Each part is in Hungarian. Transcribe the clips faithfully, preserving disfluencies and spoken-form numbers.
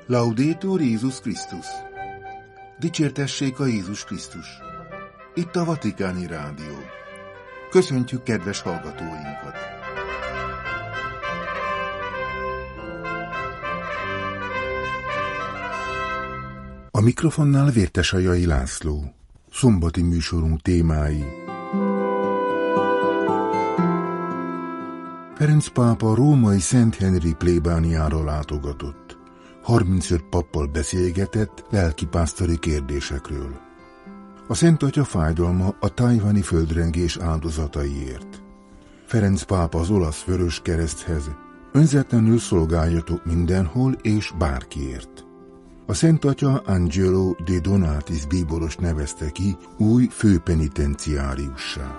Laudetur Jézus Krisztus! Dicsértessék a Jézus Krisztus! Itt a Vatikáni Rádió. Köszöntjük kedves hallgatóinkat! A mikrofonnál Vértesajai László. Szombati műsorunk témái. Ferenc pápa római Szent Henrik plébániára látogatott. harmincöt pappal beszélgetett lelkipásztori kérdésekről. A Szent Atya fájdalma a tajvani földrengés áldozataiért. Ferenc pápa az olasz Vöröskereszthez: önzetlenül szolgáljatok mindenhol és bárkiért. A Szent Atya Angelo de Donatis bíboros nevezte ki új főpenitenciáriussá.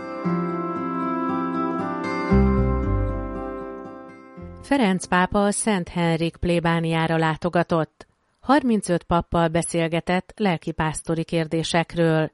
Ferenc pápa a Szent Henrik plébániára látogatott. harmincöt pappal beszélgetett lelkipásztori kérdésekről.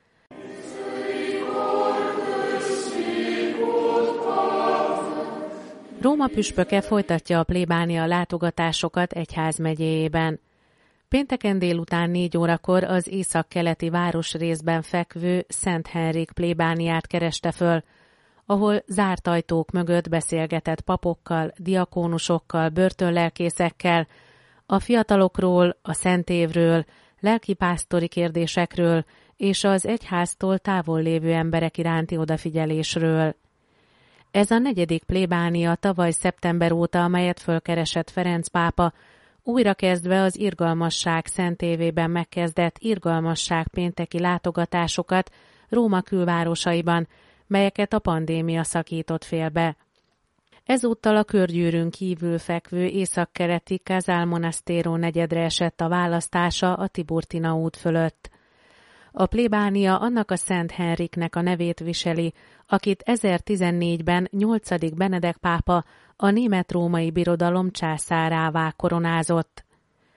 Róma püspöke folytatja a plébánia látogatásokat egyházmegyéjében. Pénteken délután négy órakor az északkeleti városrészben fekvő Szent Henrik plébániát kereste föl, ahol zárt ajtók mögött beszélgetett papokkal, diakónusokkal, börtönlelkészekkel, a fiatalokról, a szentévről, lelkipásztori kérdésekről és az egyháztól távol lévő emberek iránti odafigyelésről. Ez a negyedik plébánia tavaly szeptember óta, amelyet fölkeresett Ferenc pápa, újra kezdve az Irgalmasság szentévében megkezdett Irgalmasság pénteki látogatásokat Róma külvárosaiban, melyeket a pandémia szakított félbe. Ezúttal a körgyűrűn kívül fekvő északkeleti Casal Monastero negyedre esett a választása a Tiburtina út fölött. A plébánia annak a Szent Henriknek a nevét viseli, akit ezertizennégyben nyolcadik Benedek pápa a Német-római Birodalom császárává koronázott.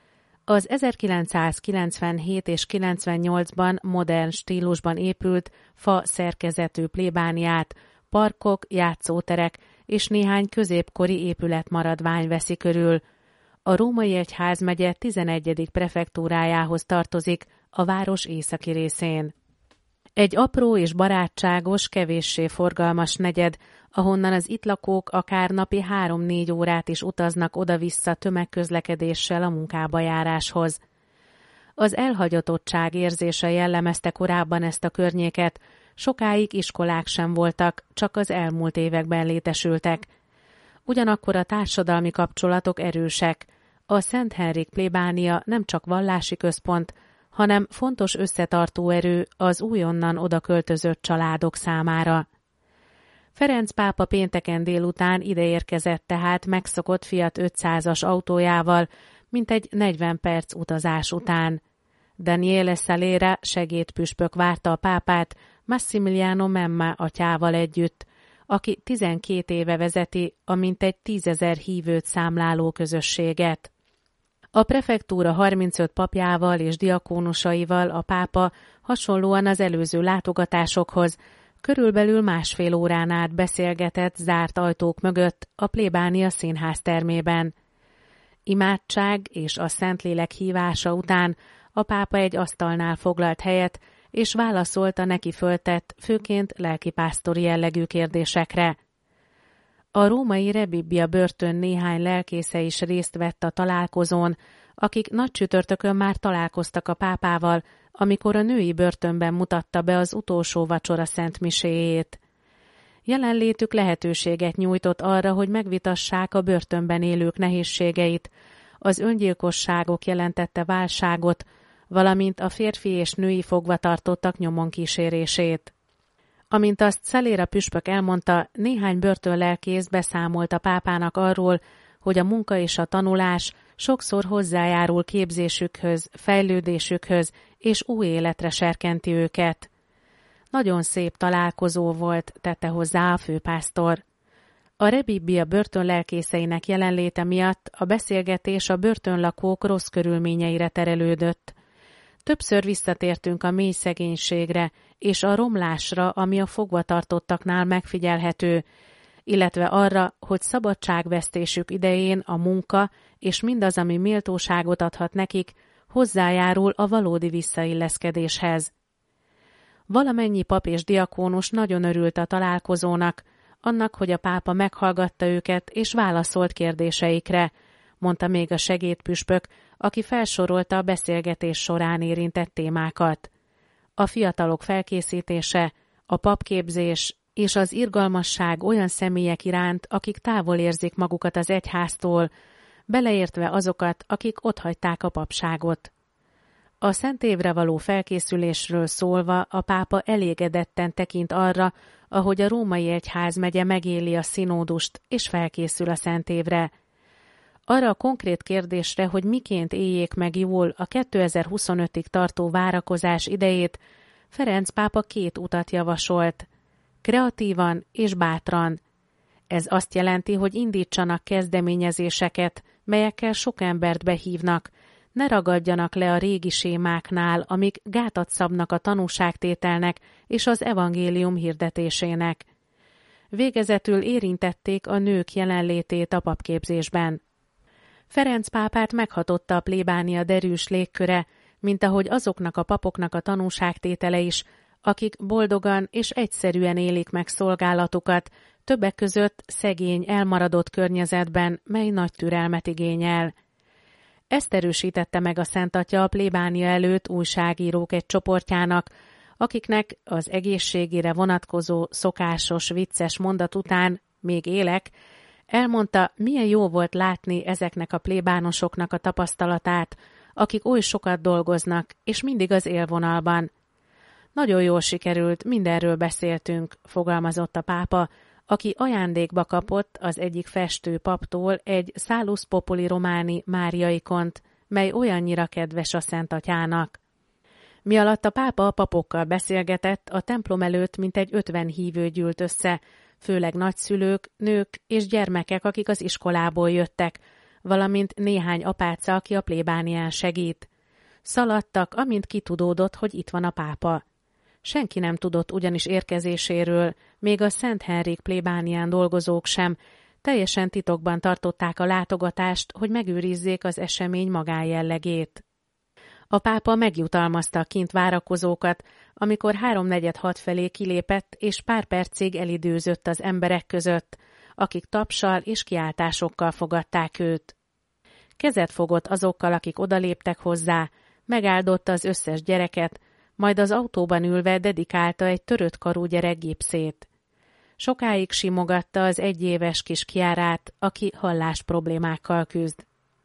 Az ezerkilencszázkilencvenhét és kilencvennyolcban modern stílusban épült fa szerkezetű plébániát parkok, játszóterek és néhány középkori épületmaradvány veszi körül. A római egyházmegye tizenegyedik prefektúrájához tartozik a város északi részén. Egy apró és barátságos, kevéssé forgalmas negyed, ahonnan az itt lakók akár napi három-négy órát is utaznak oda-vissza tömegközlekedéssel a munkába járáshoz. Az elhagyatottság érzése jellemezte korábban ezt a környéket, sokáig iskolák sem voltak, csak az elmúlt években létesültek. Ugyanakkor a társadalmi kapcsolatok erősek. A Szent Henrik plébánia nem csak vallási központ, hanem fontos összetartó erő az újonnan oda költözött családok számára. Ferenc pápa pénteken délután ideérkezett tehát megszokott Fiat ötszázas autójával, mintegy negyven perc utazás után. Daniele Salera segédpüspök várta a pápát Massimiliano Memma atyával együtt, aki tizenkét éve vezeti a mintegy tízezer hívőt számláló közösséget. A prefektúra harmincöt papjával és diakónusaival a pápa hasonlóan az előző látogatásokhoz körülbelül másfél órán át beszélgetett zárt ajtók mögött a plébánia színház termében. Imádság és a Szentlélek hívása után a pápa egy asztalnál foglalt helyet, és válaszolt a neki föltett, főként lelkipásztori jellegű kérdésekre. A római Rebibbia börtön néhány lelkésze is részt vett a találkozón, akik nagy csütörtökön már találkoztak a pápával, amikor a női börtönben mutatta be az utolsó vacsora szentmiséjét. Jelenlétük lehetőséget nyújtott arra, hogy megvitassák a börtönben élők nehézségeit, az öngyilkosságok jelentette válságot, valamint a férfi és női fogvatartottak nyomon kísérését. Amint azt Salera püspök elmondta, néhány börtönlelkész beszámolt a pápának arról, hogy a munka és a tanulás sokszor hozzájárul képzésükhöz, fejlődésükhöz és új életre serkenti őket. Nagyon szép találkozó volt, tette hozzá a főpásztor. A Rebibbia börtönlelkészeinek jelenléte miatt a beszélgetés a börtönlakók rossz körülményeire terelődött. Többször visszatértünk a mély szegénységre és a romlásra, ami a fogvatartottaknál megfigyelhető, illetve arra, hogy szabadságvesztésük idején a munka és mindaz, ami méltóságot adhat nekik, hozzájárul a valódi visszailleszkedéshez. Valamennyi pap és diakónus nagyon örült a találkozónak, annak, hogy a pápa meghallgatta őket és válaszolt kérdéseikre, mondta még a segédpüspök, aki felsorolta a beszélgetés során érintett témákat. A fiatalok felkészítése, a papképzés és az irgalmasság olyan személyek iránt, akik távol érzik magukat az egyháztól, beleértve azokat, akik otthagyták a papságot. A szent évre való felkészülésről szólva a pápa elégedetten tekint arra, ahogy a római egyházmegye megéli a színódust és felkészül a szent évre. Arra a konkrét kérdésre, hogy miként éljék meg jól a kétezer-huszonötig tartó várakozás idejét, Ferenc pápa két utat javasolt. Kreatívan és bátran. Ez azt jelenti, hogy indítsanak kezdeményezéseket, melyekkel sok embert behívnak, ne ragadjanak le a régi sémáknál, amik gátat szabnak a tanúságtételnek és az evangélium hirdetésének. Végezetül érintették a nők jelenlétét a papképzésben. Ferenc pápát meghatotta a plébánia derűs légköre, mint ahogy azoknak a papoknak a tanúságtétele is, akik boldogan és egyszerűen élik meg szolgálatukat, többek között szegény, elmaradott környezetben, mely nagy türelmet igényel. Ezt erősítette meg a Szent Atya a plébánia előtt újságírók egy csoportjának, akiknek az egészségére vonatkozó szokásos vicces mondat után még élek, elmondta, milyen jó volt látni ezeknek a plébánosoknak a tapasztalatát, akik oly sokat dolgoznak, és mindig az élvonalban. Nagyon jól sikerült, mindenről beszéltünk, fogalmazott a pápa, aki ajándékba kapott az egyik festő paptól egy Salus Populi Romani Mária-ikont, mely olyannyira kedves a Szent Atyának. Mi alatt a pápa a papokkal beszélgetett, a templom előtt mintegy ötven hívő gyűlt össze, főleg nagyszülők, nők és gyermekek, akik az iskolából jöttek, valamint néhány apáca, aki a plébánián segít. Szaladtak, amint kitudódott, hogy itt van a pápa. Senki nem tudott ugyanis érkezéséről, még a Szent Henrik plébánián dolgozók sem, teljesen titokban tartották a látogatást, hogy megőrizzék az esemény magánjellegét. A pápa megjutalmazta a kint várakozókat, amikor háromnegyed hat felé kilépett és pár percig elidőzött az emberek között, akik tapssal és kiáltásokkal fogadták őt. Kezet fogott azokkal, akik odaléptek hozzá, megáldotta az összes gyereket, majd az autóban ülve dedikálta egy törött karú gyerek gipszét. Sokáig simogatta az egyéves kis Chiárát, aki hallás problémákkal küzd.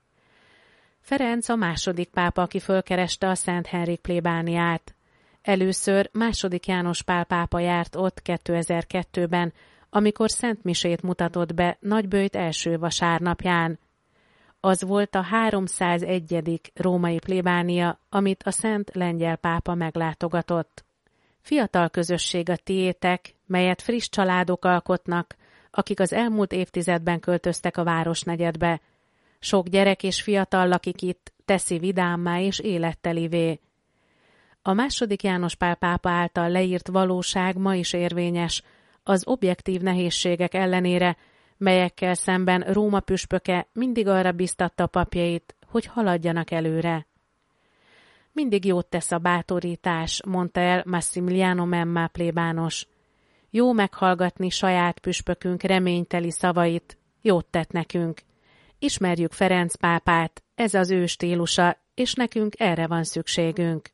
Ferenc a második pápa, aki fölkereste a Szent Henrik plébániát. Először második János Pál pápa járt ott kétezer-kettőben, amikor szentmisét mutatott be Nagyböjt első vasárnapján. Az volt a háromszázegyedik római plébánia, amit a Szent Lengyel pápa meglátogatott. Fiatal közösség a tiétek, melyet friss családok alkotnak, akik az elmúlt évtizedben költöztek a városnegyedbe. Sok gyerek és fiatal lakik itt, teszi vidámmá és élettelivé. A második János Pál pápa által leírt valóság ma is érvényes, az objektív nehézségek ellenére, melyekkel szemben Róma püspöke mindig arra biztatta papjait, hogy haladjanak előre. Mindig jót tesz a bátorítás, mondta el Massimiliano Memma plébános. Jó meghallgatni saját püspökünk reményteli szavait, jót tett nekünk. Ismerjük Ferenc pápát, ez az ő stílusa, és nekünk erre van szükségünk.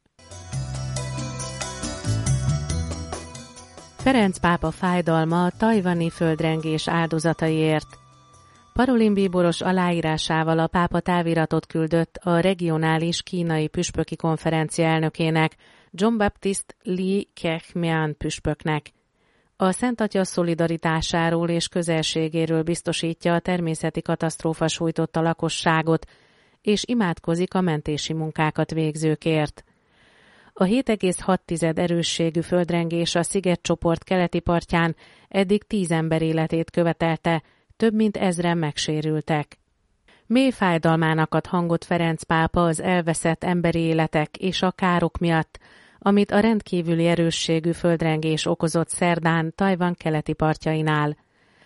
Ferenc pápa fájdalma a tajvani földrengés áldozataiért. Parolin bíboros aláírásával a pápa táviratot küldött a regionális kínai püspöki konferencia elnökének, John Baptist Li Keqiang püspöknek. A Szent Atya szolidaritásáról és közelségéről biztosítja a természeti katasztrófa sújtotta lakosságot, és imádkozik a mentési munkákat végzőkért. A hét egész hat erősségű földrengés a szigetcsoport keleti partján eddig tíz ember életét követelte, több mint ezren megsérültek. Mély fájdalmának ad hangot Ferenc pápa az elveszett emberi életek és a károk miatt, amit a rendkívüli erősségű földrengés okozott szerdán Tajvan keleti partjainál.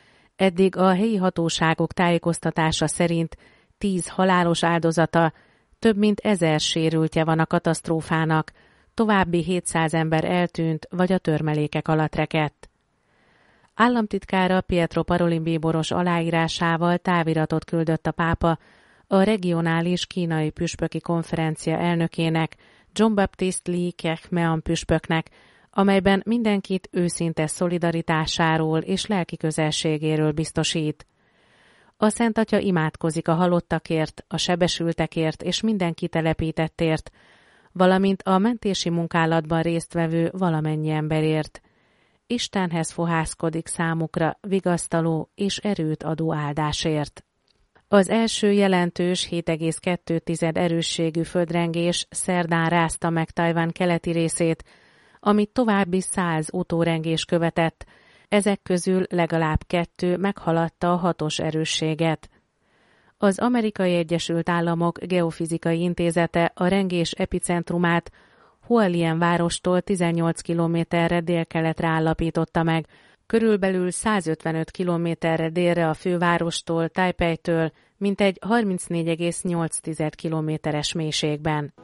Eddig a helyi hatóságok tájékoztatása szerint tíz halálos áldozata, több mint ezer sérültje van a katasztrófának, további hétszáz ember eltűnt vagy a törmelékek alatt rekedt. Államtitkára Pietro Parolin bíboros aláírásával táviratot küldött a pápa a regionális kínai püspöki konferencia elnökének, John Baptiste Li Keqiang püspöknek, amelyben mindenkit őszinte szolidaritásáról és lelki közelségéről biztosít. A Szent Atya imádkozik a halottakért, a sebesültekért és minden kitelepítettért, valamint a mentési munkálatban résztvevő valamennyi emberért. Istenhez fohászkodik számukra vigasztaló és erőt adó áldásért. Az első jelentős hét egész kettő erősségű földrengés szerdán rázta meg Tajvan keleti részét, amit további száz utórengés követett, ezek közül legalább kettő meghaladta a hatos erősséget. Az Amerikai Egyesült Államok Geofizikai Intézete a rengés epicentrumát Hualien várostól tizennyolc kilométerre délkeletre állapította meg, körülbelül százötvenöt kilométerre délre a fővárostól, Tajpejtől, mintegy harmincnégy egész nyolc kilométeres mélységben.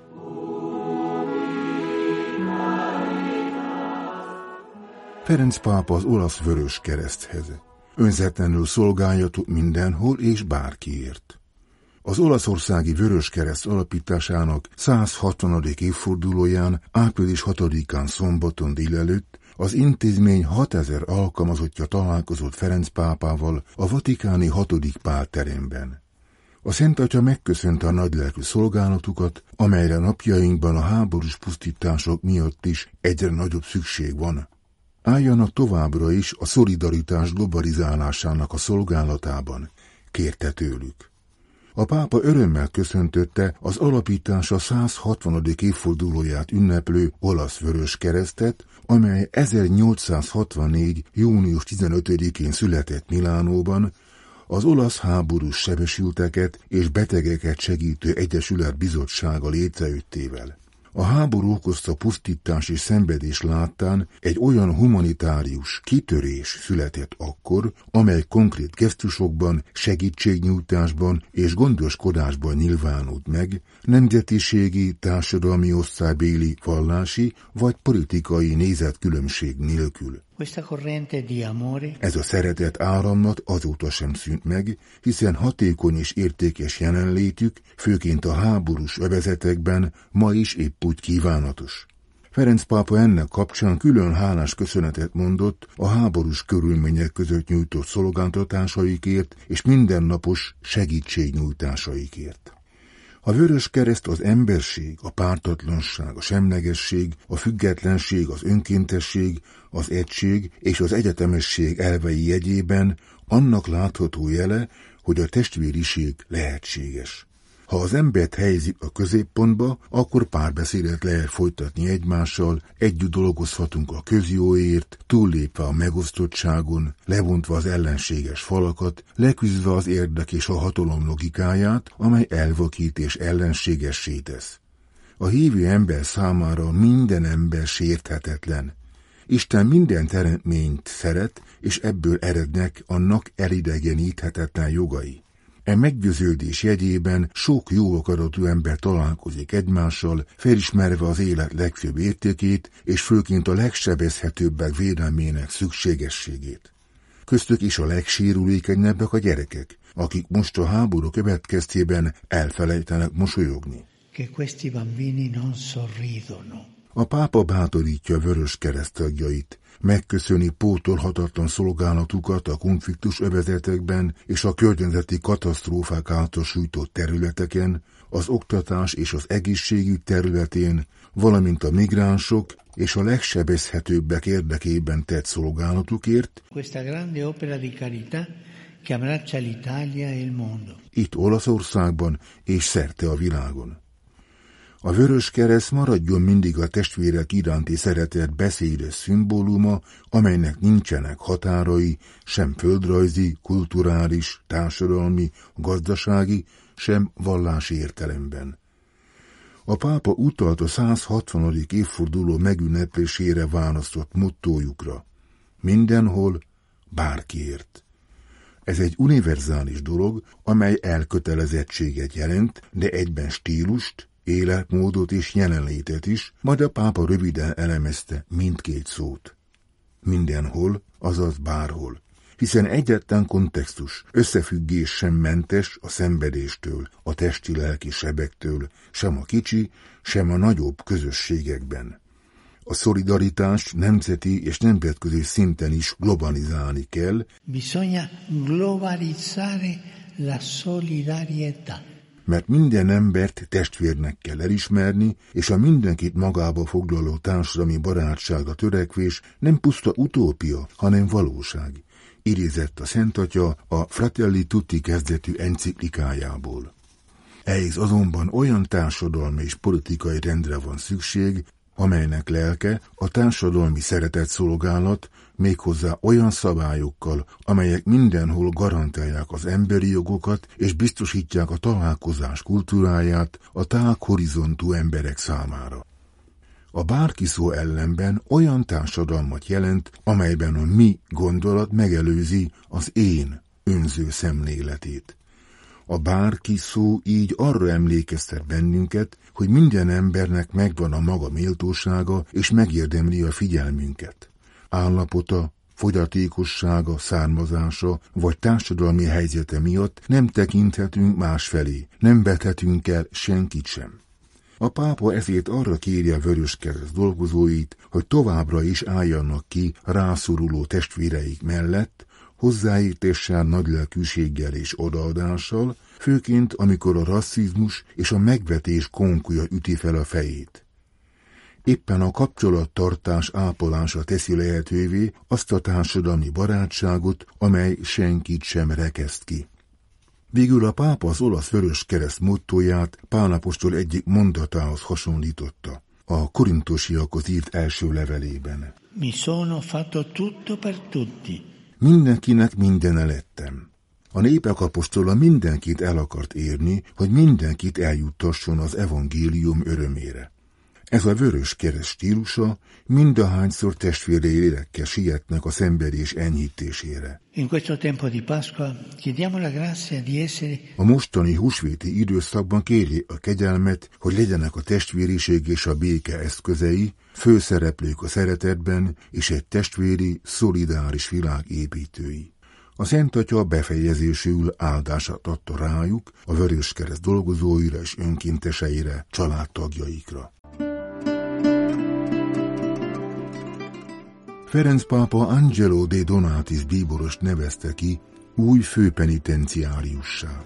Ferenc pápa az olasz Vöröskereszthez. Önzetlenül szolgáljatok mindenhol és bárkiért. Az olaszországi Vöröskereszt alapításának száz hatvanadik évfordulóján április hatodikán szombaton délelőtt az intézmény hatezer alkalmazottja találkozott Ferenc pápával a vatikáni hatodik Pál teremben. A Szent Atya megköszönte a nagylelkű szolgálatukat, amelyre napjainkban a háborús pusztítások miatt is egyre nagyobb szükség van. Álljanak továbbra is a szolidaritás globalizálásának a szolgálatában, kérte tőlük. A pápa örömmel köszöntötte az alapítása száz hatvanadik évfordulóját ünneplő olasz Vöröskeresztet, amely ezernyolcszázhatvannégy. június tizenötödikén született Milánóban, az olasz háborús sebesülteket és betegeket segítő egyesület bizottsága létrejöttével. A háború okozta pusztítás és szenvedés láttán egy olyan humanitárius kitörés született akkor, amely konkrét gesztusokban, segítségnyújtásban és gondoskodásban nyilvánult meg, nemzetiségi, társadalmi osztálybéli, vallási vagy politikai nézetkülönbség nélkül. Ez a szeretet áramlat azóta sem szűnt meg, hiszen hatékony és értékes jelenlétük, főként a háborús övezetekben ma is épp úgy kívánatos. Ferenc pápa ennek kapcsán külön hálás köszönetet mondott a háborús körülmények között nyújtott szolgáltatásaikért és mindennapos segítségnyújtásaikért. A Vöröskereszt az emberség, a pártatlanság, a semlegesség, a függetlenség, az önkéntesség, az egység és az egyetemesség elvei jegyében annak látható jele, hogy a testvériség lehetséges. Ha az embert helyezik a középpontba, akkor párbeszédet lehet folytatni egymással, együtt dolgozhatunk a közjóért, túllépve a megosztottságon, levontva az ellenséges falakat, leküzdve az érdek és a hatalom logikáját, amely elvakít és ellenségessé tesz. A hívő ember számára minden ember sérthetetlen. Isten minden teremtményt szeret, és ebből erednek annak elidegeníthetetlen jogai. E meggyőződés jegyében sok jó akaratú ember találkozik egymással, felismerve az élet legfőbb értékét, és főként a legsebezhetőbbek védelmének szükségességét. Köztük is a legsérülékenyebbek a gyerekek, akik most a háború következtében elfelejtenek mosolyogni. A pápa bátorítja a Vöröskereszt tagjait, megköszöni pótolhatatlan szolgálatukat a konfliktus övezetekben és a környezeti katasztrófák által sújtott területeken, az oktatás és az egészségügy területén, valamint a migránsok és a legsebezhetőbbek érdekében tett szolgálatukért. Itt Olaszországban és szerte a világon. A Vöröskereszt maradjon mindig a testvérek iránti szeretet beszédes szimbóluma, amelynek nincsenek határai, sem földrajzi, kulturális, társadalmi, gazdasági, sem vallási értelemben. A pápa utalt a száz hatvanadik évforduló megünneplésére választott mottójukra: mindenhol, bárkiért. Ez egy univerzális dolog, amely elkötelezettséget jelent, de egyben stílust, életmódot és jelenlétet is, majd a pápa röviden elemezte mindkét szót. Mindenhol, azaz bárhol. Hiszen egyetlen kontextus, összefüggés sem mentes a szenvedéstől, a testi-lelki sebektől, sem a kicsi, sem a nagyobb közösségekben. A szolidaritást nemzeti és nemzetközi szinten is globalizálni kell. Bisogna globalizzare la solidarietà. Mert minden embert testvérnek kell elismerni, és a mindenkit magába foglaló társadalmi barátságra törekvés nem puszta utópia, hanem valóság. Idézett a Szent Atya a Fratelli Tutti kezdetű enciklikájából. Ehhez azonban olyan társadalmi és politikai rendre van szükség, amelynek lelke a társadalmi szeretetszolgálat, méghozzá olyan szabályokkal, amelyek mindenhol garantálják az emberi jogokat és biztosítják a találkozás kultúráját a tág horizontú emberek számára. A bárki szó ellenben olyan társadalmat jelent, amelyben a mi gondolat megelőzi az én önző szemléletét. A bárki szó így arra emlékeztet bennünket, hogy minden embernek megvan a maga méltósága, és megérdemli a figyelmünket. Állapota, fogyatékossága, származása vagy társadalmi helyzete miatt nem tekinthetünk másfelé, nem vethetünk el senkit sem. A pápa ezért arra kéri a Vöröskereszt dolgozóit, hogy továbbra is álljanak ki rászoruló testvéreik mellett, hozzáértéssel, nagylelkűséggel és odaadással, főként amikor a rasszizmus és a megvetés konkuja üti fel a fejét. Éppen a kapcsolattartás ápolása teszi lehetővé azt a társadalmi barátságot, amely senkit sem rekeszt ki. Végül a pápa az olasz Vöröskereszt mottóját Pál apostol egyik mondatához hasonlította, a korintusiakhoz írt első levelében. Mi sono fatto tutto per tutti. Mindenkinek mindene lettem. A népek apostola mindenkit el akart érni, hogy mindenkit eljuttasson az evangélium örömére. Ez a Vöröskereszt stílusa, mindahányszor testvérei lélekkel sietnek a szenvedés enyhítésére. A mostani húsvéti időszakban kéri a kegyelmet, hogy legyenek a testvériség és a béke eszközei, főszereplők a szeretetben és egy testvéri, szolidáris világ építői. A Szent Atya befejezésül áldását adta rájuk, a Vöröskereszt dolgozóira és önkénteseire, családtagjaikra. Ferenc pápa Angelo de Donatis bíborost nevezte ki új főpenitenciáriussá.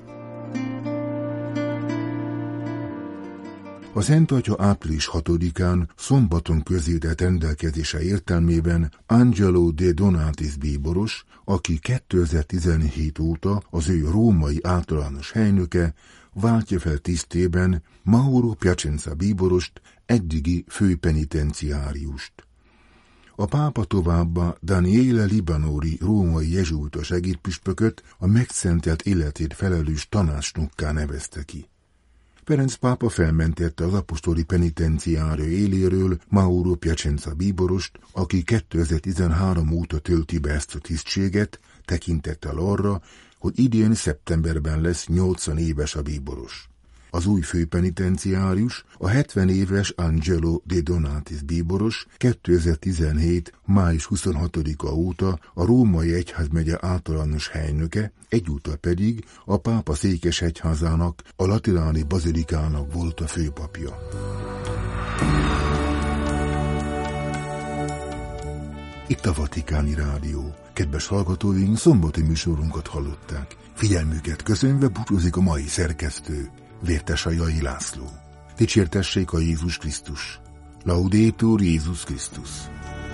A Szent Atya április hatodikán szombaton közétett rendelkezése értelmében Angelo de Donatis bíboros, aki kétezer-tizenhét óta az ő római általános helynöke, váltja fel tisztében Mauro Piacenza bíborost, eddigi főpenitenciáriust. A pápa továbbá Daniele Libanori római jezsuita segédpüspököt a megszentelt életét felelős tanácsnokká nevezte ki. Ferenc pápa felmentette az apostoli penitenciária éléről Mauro Piacenza bíborost, aki kétezer-tizenhárom óta tölti be ezt a tisztséget, tekintettel arra, hogy idén szeptemberben lesz nyolcvan éves a bíboros. Az új főpenitenciárius, a hetven éves Angelo de Donatis bíboros kétezer-tizenhét. május huszonhatodika óta a római egyházmegye általános helynöke, egyúttal pedig a pápa székesegyházának, a lateráni bazilikának volt a főpapja. Itt a Vatikáni Rádió. Kedves hallgatóink, szombati műsorunkat hallották. Figyelmüket köszönve búcsúzik a mai szerkesztő, Vértesajai László. Dicsértessék a Jézus Krisztus. Laudetur Jézus Krisztus.